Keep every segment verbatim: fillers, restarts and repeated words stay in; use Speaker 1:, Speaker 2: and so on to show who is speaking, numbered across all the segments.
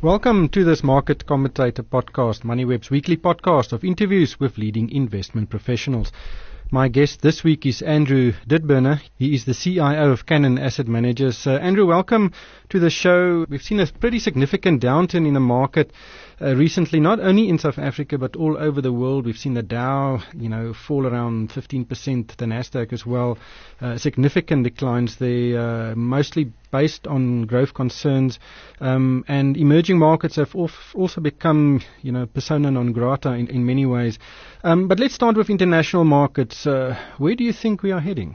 Speaker 1: Welcome to this Market Commentator podcast, MoneyWeb's weekly podcast of interviews with leading investment professionals. My guest this week is Andrew Ditburner. He is the C I O of Cannon Asset Managers. Uh, Andrew, welcome to the show. We've seen a pretty significant downturn in the market uh, recently, not only in South Africa but all over the world. We've seen the Dow, you know, fall around fifteen percent, the Nasdaq as well. Uh, significant declines there, uh, mostly based on growth concerns, um, and emerging markets have also become, you know, persona non grata in, in many ways. Um, but let's start with international markets. Uh, where do you think we are heading?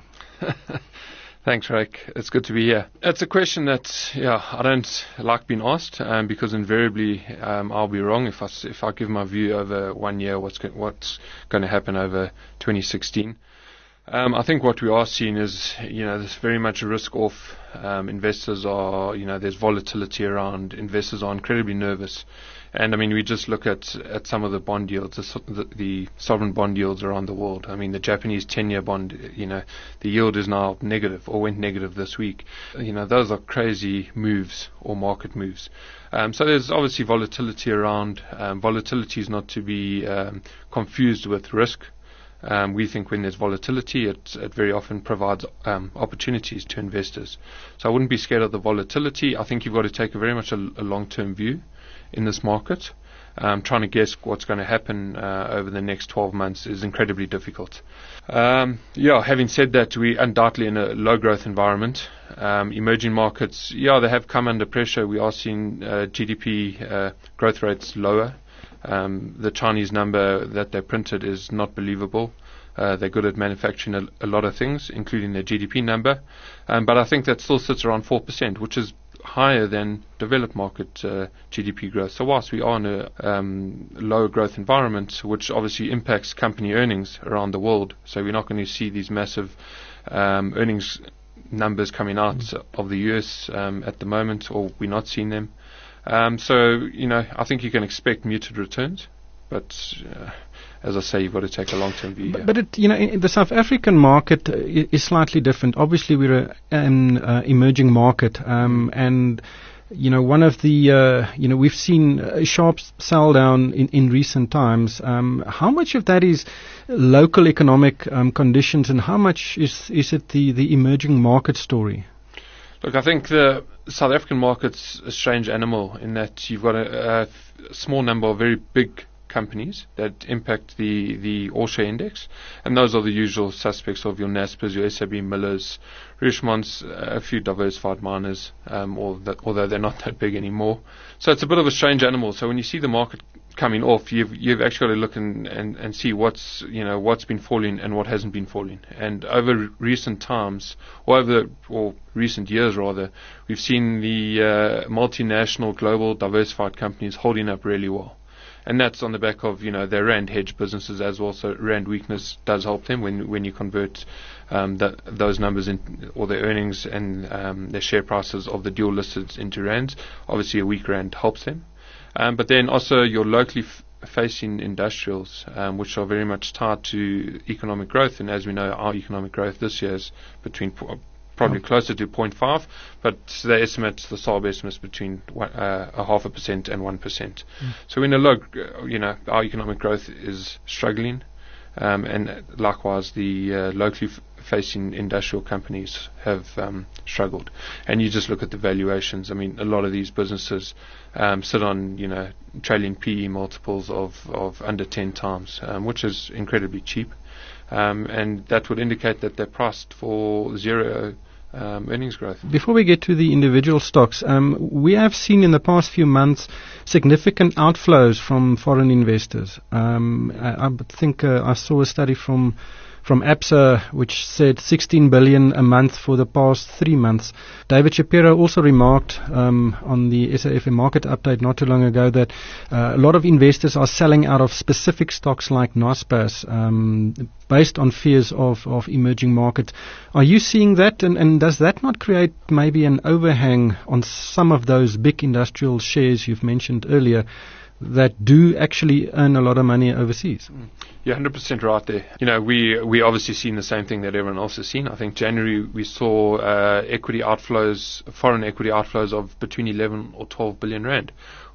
Speaker 2: Thanks, Rick. It's good to be here. It's a question that, yeah, I don't like being asked, um, because invariably um, I'll be wrong if I if I give my view over one year. What's go- what's going to happen over twenty sixteen? Um, I think what we are seeing is, you know, there's very much a risk off. Um, investors are, you know, there's volatility around. Investors are incredibly nervous. And, I mean, we just look at, at some of the bond yields, the, the, the sovereign bond yields around the world. I mean, the Japanese ten-year bond, you know, the yield is now negative or went negative this week. You know, those are crazy moves or market moves. Um, so there's obviously volatility around. Um, volatility is not to be um, confused with risk. Um, we think when there's volatility, it, it very often provides um, opportunities to investors. So I wouldn't be scared of the volatility. I think you've got to take a very much a, a long-term view in this market. Um, trying to guess what's going to happen uh, over the next twelve months is incredibly difficult. Um, yeah, having said that, we're undoubtedly in a low-growth environment. Um, emerging markets, yeah, they have come under pressure. We are seeing uh, G D P uh, growth rates lower. Um, the Chinese number that they printed is not believable. Uh, they're good at manufacturing a, a lot of things, including their G D P number. Um, but I think that still sits around four percent, which is higher than developed market uh, G D P growth. So whilst we are in a um, low growth environment, which obviously impacts company earnings around the world, so we're not going to see these massive um, earnings numbers coming out mm. of the U S um, at the moment, or we're not seeing them. Um, so, you know, I think you can expect muted returns, but uh, as I say, you've got to take a long-term view.
Speaker 1: But, but it, you know, in the South African market uh, is slightly different. Obviously, we're a, an uh, emerging market, um, and you know, one of the, uh, you know, we've seen a sharp sell down in, in recent times. Um, how much of that is local economic um, conditions, and how much is is it the, the emerging market story?
Speaker 2: Look, I think the South African market's a strange animal in that you've got a, a small number of very big companies that impact the, the all-share index, and those are the usual suspects of your Naspers, your S A B Millers, Richemont's, a few diversified miners, um, or that, although they're not that big anymore. So it's a bit of a strange animal. So when you see the market coming off, you've you've actually got to look and, and, and see what's you know what's been falling and what hasn't been falling. And over re- recent times, or over or recent years rather, we've seen the uh, multinational, global, diversified companies holding up really well. And that's on the back of, you know, their rand hedge businesses as well. So rand weakness does help them when when you convert um, that, those numbers in, or their earnings and um, their share prices of the dual listed into rands. Obviously, a weak rand helps them. Um, but then also your locally f- facing industrials, um, which are very much tied to economic growth. And as we know, our economic growth this year is between po- probably closer to zero point five, but they estimate, the S A R B estimates between one, uh, a half a percent and one percent. Mm. So in a low, you know, our economic growth is struggling, um, and likewise the uh, locally f- facing industrial companies have um, struggled. And you just look at the valuations. I mean, a lot of these businesses um, sit on, you know, trailing P E multiples of, of under ten times, um, which is incredibly cheap. Um, and that would indicate that they're priced for zero Um, earnings growth.
Speaker 1: Before we get to the individual stocks, um, we have seen in the past few months significant outflows from foreign investors. Um, I, I think uh, I saw a study from from Absa which said sixteen billion a month for the past three months. David Shapiro also remarked um, on the S A F M market update not too long ago that uh, a lot of investors are selling out of specific stocks like Naspers um, based on fears of, of emerging markets. Are you seeing that, and, and does that not create maybe an overhang on some of those big industrial shares you've mentioned earlier that do actually earn a lot of money overseas?
Speaker 2: You're one hundred percent right there. You know, we we obviously seen the same thing that everyone else has seen. I think January we saw uh, equity outflows, foreign equity outflows of between eleven or twelve billion rand,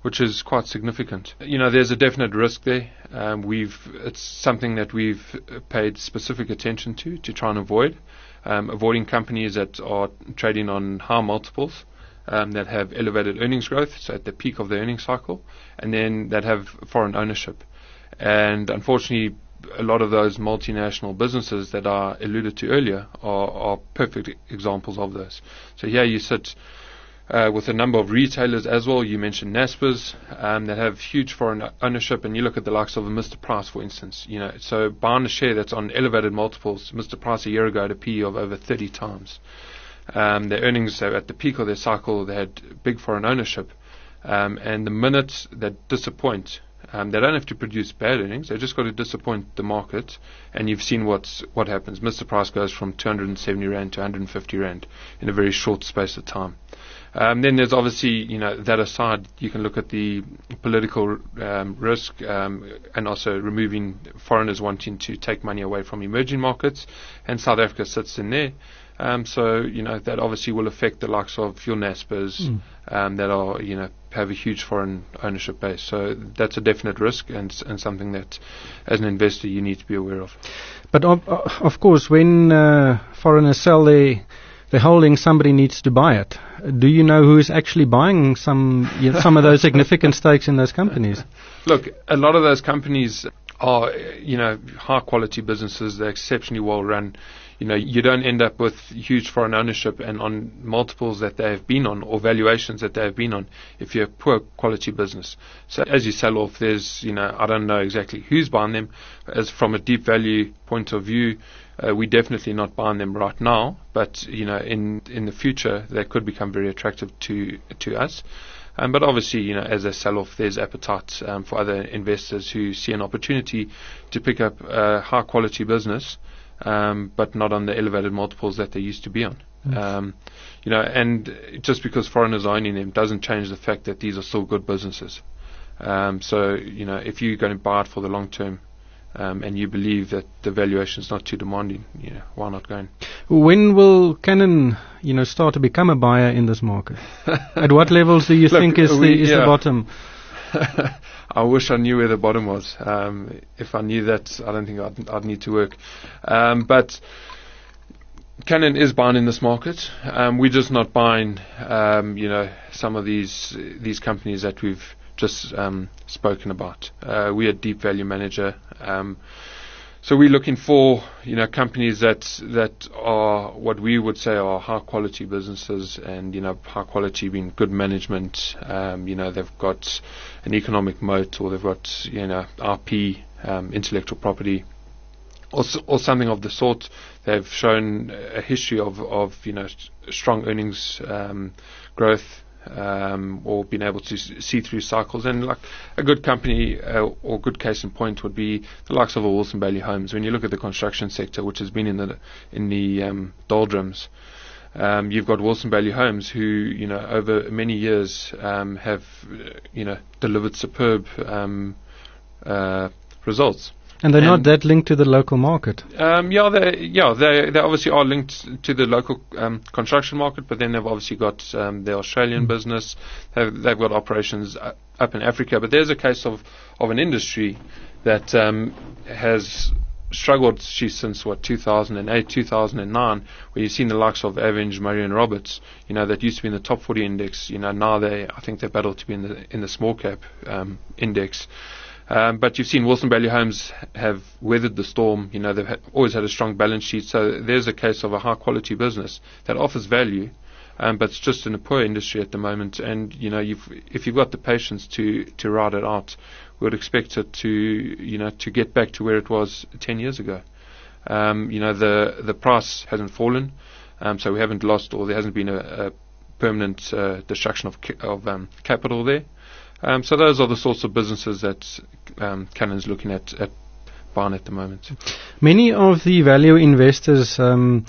Speaker 2: which is quite significant. You know, there's a definite risk there. Um, we've it's something that we've paid specific attention to to try and avoid, um, avoiding companies that are trading on high multiples, um, that have elevated earnings growth, so at the peak of the earnings cycle, and then that have foreign ownership. And unfortunately, a lot of those multinational businesses that I alluded to earlier are, are perfect examples of this. So here you sit uh, with a number of retailers as well. You mentioned Naspers, um, that have huge foreign ownership, and you look at the likes of a Mister Price, for instance. You know, so buying a share that's on elevated multiples. Mister Price a year ago had a P E of over thirty times. Um, their earnings, so at the peak of their cycle, they had big foreign ownership, um, and the minute that disappoint. Um, they don't have to produce bad earnings. They just got to disappoint the market, and you've seen what's what happens. Mister Price goes from two hundred seventy rand to one hundred fifty rand in a very short space of time. Um, then there's obviously, you know, that aside, you can look at the political um, risk, um, and also removing foreigners wanting to take money away from emerging markets, and South Africa sits in there. Um, so, you know, that obviously will affect the likes of your Naspers, mm. um, that are, you know, have a huge foreign ownership base. So that's a definite risk, and and something that, as an investor, you need to be aware of.
Speaker 1: But of, of course, when uh, foreigners sell their their holding, somebody needs to buy it. Do you know who is actually buying some you know, some of those significant stakes in those companies?
Speaker 2: Look, a lot of those companies are, you know, high quality businesses. They're exceptionally well run. You know, you don't end up with huge foreign ownership and on multiples that they have been on, or valuations that they have been on, if you're a poor quality business. So as you sell off, there's, you know, I don't know exactly who's buying them. As from a deep value point of view, uh, we're definitely not buying them right now. But, you know, in in the future, they could become very attractive to to us. Um, but obviously, you know, as they sell off, there's appetite um, for other investors who see an opportunity to pick up a high quality business. Um, but not on the elevated multiples that they used to be on. Yes. Um, you know, and just because foreigners are owning them doesn't change the fact that these are still good businesses. Um, so, you know, if you're going to buy it for the long term, um, and you believe that the valuation is not too demanding, you know, why not go in?
Speaker 1: When will Cannon, you know, start to become a buyer in this market? At what levels do you Look, think is, we, the, is yeah. the bottom?
Speaker 2: I wish I knew where the bottom was. Um, if I knew that, I don't think I'd, I'd need to work. Um, but Cannon is buying in this market. Um, we're just not buying, um, you know, some of these these companies that we've just um, spoken about. Uh, we're a deep value manager. Um, So we're looking for, you know, companies that that are what we would say are high quality businesses, and, you know, high quality being good management. Um, you know, they've got an economic moat, or they've got, you know, I P, um, intellectual property, or, or something of the sort. They've shown a history of, of you know, strong earnings um, growth. Um, or being able to see through cycles. And like a good company uh, or good case in point would be the likes of a Wilson Bailey Homes. When you look at the construction sector, which has been in the in the um, doldrums, um, you've got Wilson Bailey Homes who, you know, over many years um, have, you know, delivered superb um, uh, results.
Speaker 1: And they're and not that linked to the local market.
Speaker 2: Um, yeah, they yeah they they obviously are linked to the local um, construction market, but then they've obviously got um, their Australian mm. business. They've, they've got operations uh, up in Africa. But there's a case of, of an industry that um, has struggled since what two thousand eight, two thousand nine, where you've seen the likes of Aveng, Murray and Roberts. You know, that used to be in the top forty index. You know, now they I think they battle to be in the in the small cap um, index. Um, but you've seen Wilson Bailey Homes have weathered the storm. You know, they've ha- always had a strong balance sheet. So there's a case of a high quality business that offers value, um, but it's just in a poor industry at the moment. And, you know, you've, if you've got the patience to, to ride it out, we would expect it to, you know, to get back to where it was ten years ago. Um, you know, the, the price hasn't fallen, um, so we haven't lost, or there hasn't been a, a permanent uh, destruction of, ca- of um, capital there. Um, so those are the sorts of businesses that um, Cannon's looking at, at buying at the moment.
Speaker 1: Many of the value investors, um,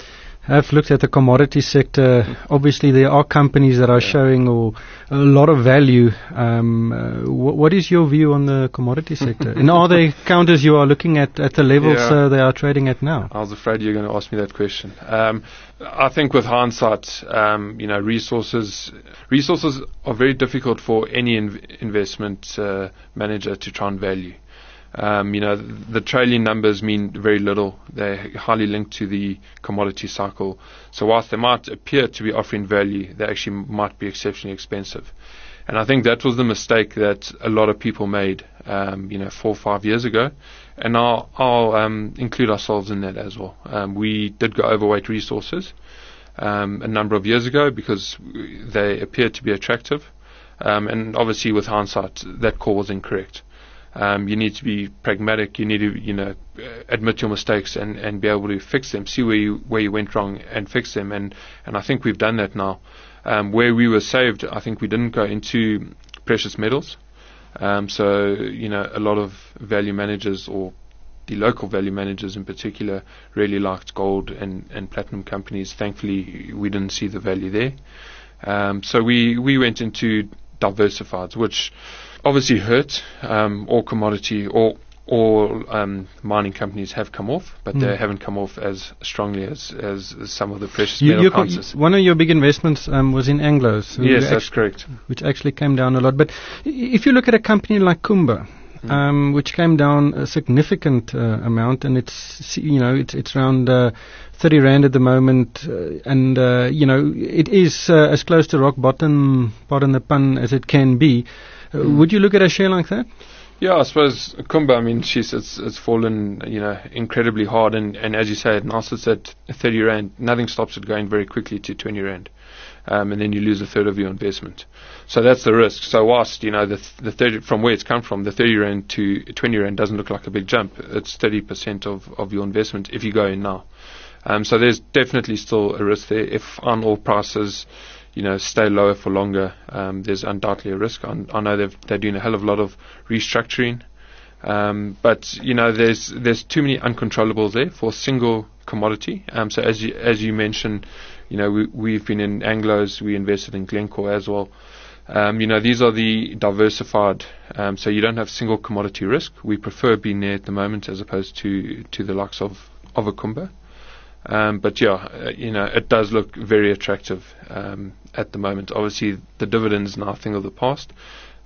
Speaker 1: have looked at the commodity sector. Obviously, there are companies that are yeah. showing or a lot of value. Um, uh, wh- what is your view on the commodity sector? And are there counters you are looking at at the levels yeah. uh, they are trading at now?
Speaker 2: I was afraid you were going to ask me that question. Um, I think with hindsight, um, you know, resources resources are very difficult for any inv- investment uh, manager to try and value. Um, you know, the trailing numbers mean very little. They're highly linked to the commodity cycle. So whilst they might appear to be offering value, they actually might be exceptionally expensive. And I think that was the mistake that a lot of people made, um, you know, four or five years ago. And I'll, I'll um, include ourselves in that as well. Um, we did go overweight resources um, a number of years ago because they appeared to be attractive. Um, and obviously, with hindsight, that call was incorrect. Um, you need to be pragmatic. You need to, you know, admit your mistakes and, and be able to fix them. See where you where you went wrong and fix them. And, and I think we've done that now. Um, where we were saved, I think we didn't go into precious metals. Um, so you know, a lot of value managers, or the local value managers in particular, really liked gold and, and platinum companies. Thankfully, we didn't see the value there. Um, so we we went into diversifieds, which obviously hurt. Um, all commodity, all all um, mining companies have come off, but mm. they haven't come off as strongly as, as, as some of the precious you, metal counters.
Speaker 1: One of your big investments um, was in Anglos.
Speaker 2: Yes, that's correct.
Speaker 1: Which actually came down a lot. But if you look at a company like Kumba, mm. um, which came down a significant uh, amount, and it's you know it's it's around uh, thirty rand at the moment, uh, and uh, you know it is uh, as close to rock bottom, pardon the pun, as it can be. Uh, mm. Would you look at a share like that?
Speaker 2: Yeah, I suppose Kumba, I mean, she's, it's, it's fallen, you know, incredibly hard. And, and as you say, it now sits at thirty rand. Nothing stops it going very quickly to twenty rand. Um, and then you lose a third of your investment. So that's the risk. So whilst, you know, the, the thirty, from where it's come from, the thirty rand to twenty rand doesn't look like a big jump. It's thirty percent of, of your investment if you go in now. Um, so there's definitely still a risk there. If iron ore prices, you know, stay lower for longer, um, there's undoubtedly a risk. I, I know they've, they're doing a hell of a lot of restructuring, um, but you know, there's there's too many uncontrollables there for a single commodity. Um, so as you as you mentioned, you know, we, we've been in Anglos, we invested in Glencore as well. Um, you know, these are the diversified, um, so you don't have single commodity risk. We prefer being there at the moment as opposed to to the likes of of a Kumba. Um, but yeah, uh, you know, it does look very attractive um, at the moment. Obviously, the dividends now a thing of the past.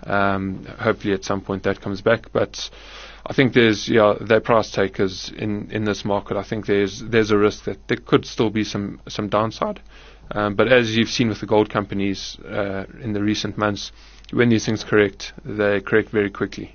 Speaker 2: Um, hopefully, at some point that comes back. But I think there's, yeah, they're price takers in, in this market. I think there's there's a risk that there could still be some some downside. Um, but as you've seen with the gold companies uh, in the recent months, when these things correct, they correct very quickly.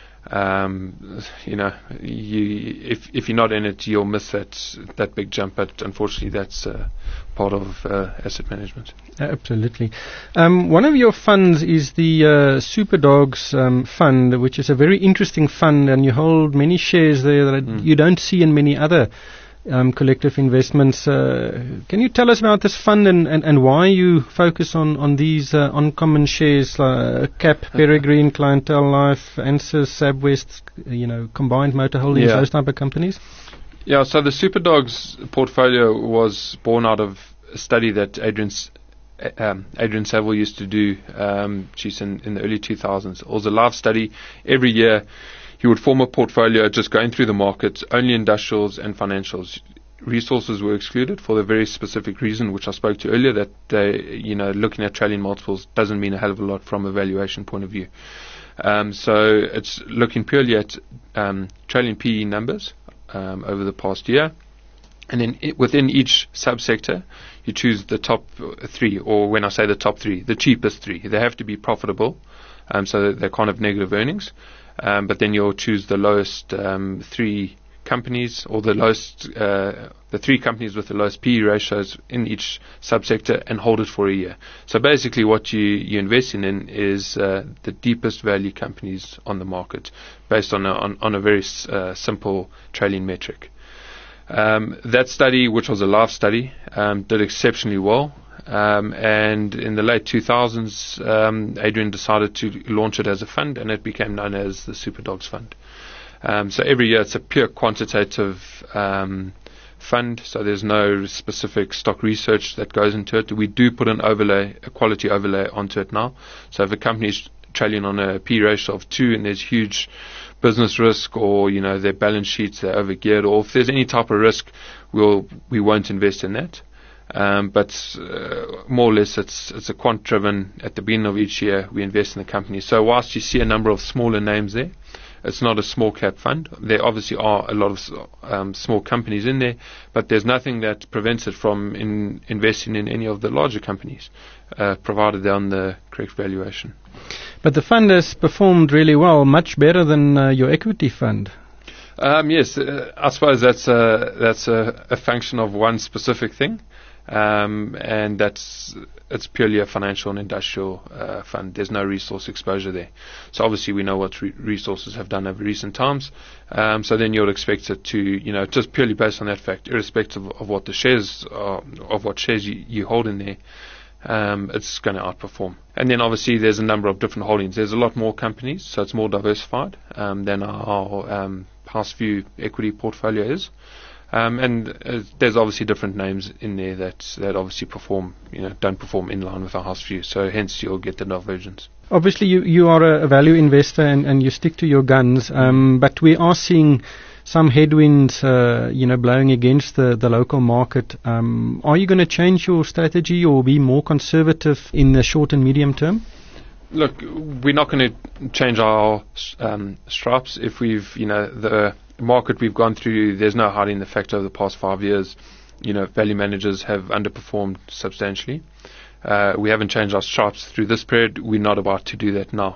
Speaker 2: Um, you know, you, if if you're not in it, you'll miss that that big jump. But unfortunately, that's uh, part of uh, asset management.
Speaker 1: Absolutely. Um, one of your funds is the uh, Superdogs um, fund, which is a very interesting fund, and you hold many shares there that mm. you don't see in many other Um, collective investments. Uh, can you tell us about this fund and, and, and why you focus on, on these uh, uncommon shares, uh, Cap, Peregrine, Clientele Life, Ansys, Sabwest, you know, Combined Motor Holdings, yeah. those type of companies?
Speaker 2: Yeah, so the Superdogs portfolio was born out of a study that Adrian, um, Adrian Saville used to do, um, geez, in, in the early two thousands. It was a live study. Every year he would form a portfolio just going through the markets, only industrials and financials. Resources were excluded for the very specific reason, which I spoke to earlier, that they, you know, looking at trailing multiples doesn't mean a hell of a lot from a valuation point of view. Um, so it's looking purely at um, trailing P E numbers um, over the past year. And then it, within each subsector, you choose the top three, or when I say the top three, the cheapest three. They have to be profitable, um, so that they're kind of negative earnings. Um, but then you'll choose the lowest um, three companies, or the lowest, uh, the three companies with the lowest P E ratios in each subsector, and hold it for a year. So basically, what you you invest in, in is uh, the deepest value companies on the market, based on a, on, on a very uh, simple trailing metric. Um, that study, which was a live study, um, did exceptionally well. Um, and in the late two thousands, um, Adrian decided to launch it as a fund, and it became known as the Superdogs Fund. Um, so every year it's a pure quantitative um, fund, so there's no specific stock research that goes into it. We do put an overlay, a quality overlay onto it now. So if a company is trading on a P ratio of two and there's huge business risk, or you know their balance sheets they're overgeared, or if there's any type of risk, we'll we won't invest in that. Um, but uh, more or less, it's it's a quant driven. At the beginning of each year, we invest in the company. So whilst you see a number of smaller names there, it's not a small cap fund. There obviously are a lot of um, small companies in there, but there's nothing that prevents it from in investing in any of the larger companies, uh, provided they're on the correct valuation.
Speaker 1: But the fund has performed really well, much better than uh, your equity fund.
Speaker 2: Um, yes, uh, I suppose that's a, that's a, a function of one specific thing, um, and that's it's purely a financial and industrial uh, fund. There's no resource exposure there. So obviously we know what re- resources have done over recent times. Um, so then you would expect it to, you know, just purely based on that fact, irrespective of, of what the shares are, of what shares you, you hold in there. Um, it's going to outperform. And then obviously there's a number of different holdings. There's a lot more companies, so it's more diversified um, than our um, House View equity portfolio is. Um, and uh, there's obviously different names in there that that obviously perform, you know, don't perform in line with our House View. So hence you'll get the divergence.
Speaker 1: Obviously you, you are a, a value investor and, and you stick to your guns, um, but we are seeing some headwinds, uh, you know, blowing against the, the local market. Um, are you going to change your strategy or be more conservative in the short and medium term?
Speaker 2: Look, we're not going to change our um, stripes. If we've, you know, the market we've gone through, there's no hiding the fact over the past five years, you know, value managers have underperformed substantially. Uh, we haven't changed our stripes through this period. We're not about to do that now.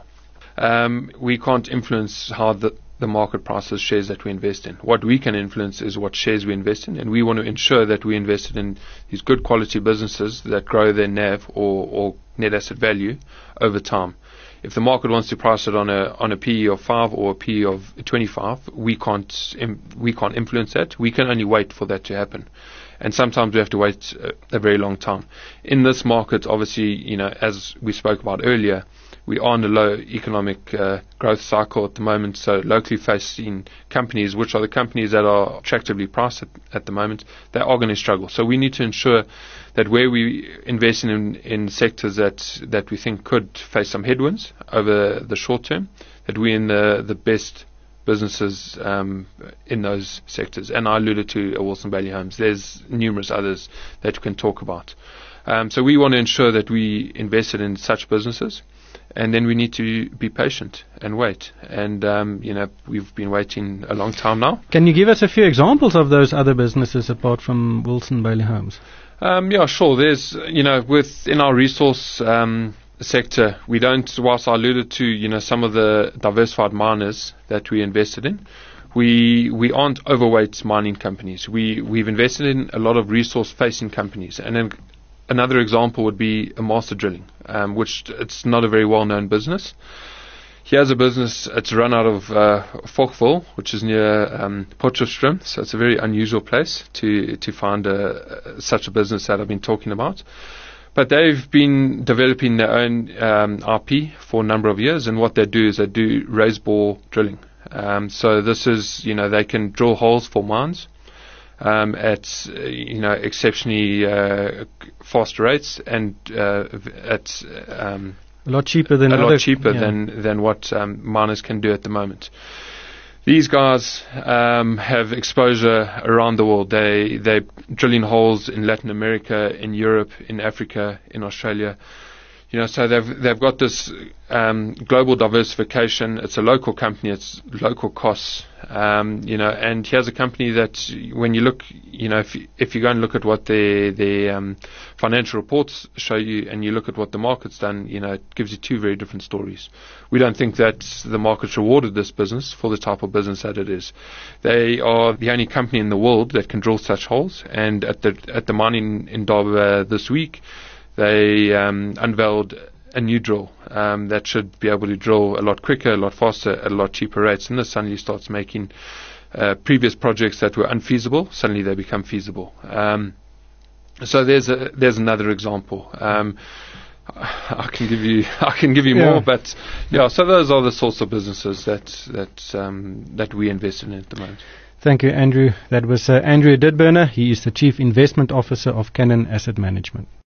Speaker 2: Um, we can't influence how the the market prices shares that we invest in. What we can influence is what shares we invest in, and we want to ensure that we invested in these good quality businesses that grow their N A V or, or net asset value over time. If the market wants to price it on a on a P E of five or a P E of twenty-five, we can't im- we can't influence that. We can only wait for that to happen, and sometimes we have to wait a, a very long time. In this market, obviously, you know, as we spoke about earlier, we are in a low economic uh, growth cycle at the moment, so locally facing companies, which are the companies that are attractively priced at, at the moment, they are going to struggle. So we need to ensure that where we invest in, in sectors that, that we think could face some headwinds over the short term, that we're in the, the best businesses um, in those sectors. And I alluded to Wilson Bailey Homes. There's numerous others that we can talk about. Um, so we want to ensure that we invested in such businesses. And then we need to be patient and wait. And, um, you know, we've been waiting a long time now.
Speaker 1: Can you give us a few examples of those other businesses apart from Wilson Bailey Homes?
Speaker 2: Um, yeah, sure. There's, you know, within our resource um, sector, we don't, whilst I alluded to, you know, some of the diversified miners that we invested in, we we aren't overweight mining companies. We, we've invested in a lot of resource-facing companies. And then another example would be a Master Drilling, um, which it's not a very well-known business. He has a business, it's run out of uh, Falkville, which is near um, Potchefstroom, so it's a very unusual place to to find a, such a business that I've been talking about. But they've been developing their own um, I P for a number of years, and what they do is they do raise bore drilling. Um, so this is, you know, they can drill holes for mines Um, at uh, you know exceptionally uh, fast rates and uh, at um,
Speaker 1: a lot cheaper than
Speaker 2: a
Speaker 1: other,
Speaker 2: lot cheaper
Speaker 1: yeah.
Speaker 2: than than what um, miners can do at the moment. These guys um, have exposure around the world. They they're drilling holes in Latin America, in Europe, in Africa, in Australia. You know, so they've they've got this um, global diversification. It's a local company. It's local costs. Um, you know, and here's a company that when you look, you know, if you, if you go and look at what their their um, financial reports show you, and you look at what the market's done, you know, it gives you two very different stories. We don't think that the market's rewarded this business for the type of business that it is. They are the only company in the world that can drill such holes, and at the at the mining in Indaba this week, they um, unveiled a new drill um, that should be able to drill a lot quicker, a lot faster, at a lot cheaper rates. And this suddenly starts making uh, previous projects that were unfeasible, suddenly they become feasible. Um, so there's a, there's another example. Um, I can give you I can give you
Speaker 1: yeah.
Speaker 2: more, but yeah. So those are the sorts of businesses that that um, that we invest in at the moment.
Speaker 1: Thank you, Andrew. That was uh, Andrew Didburner. He is the Chief Investment Officer of Cannon Asset Management.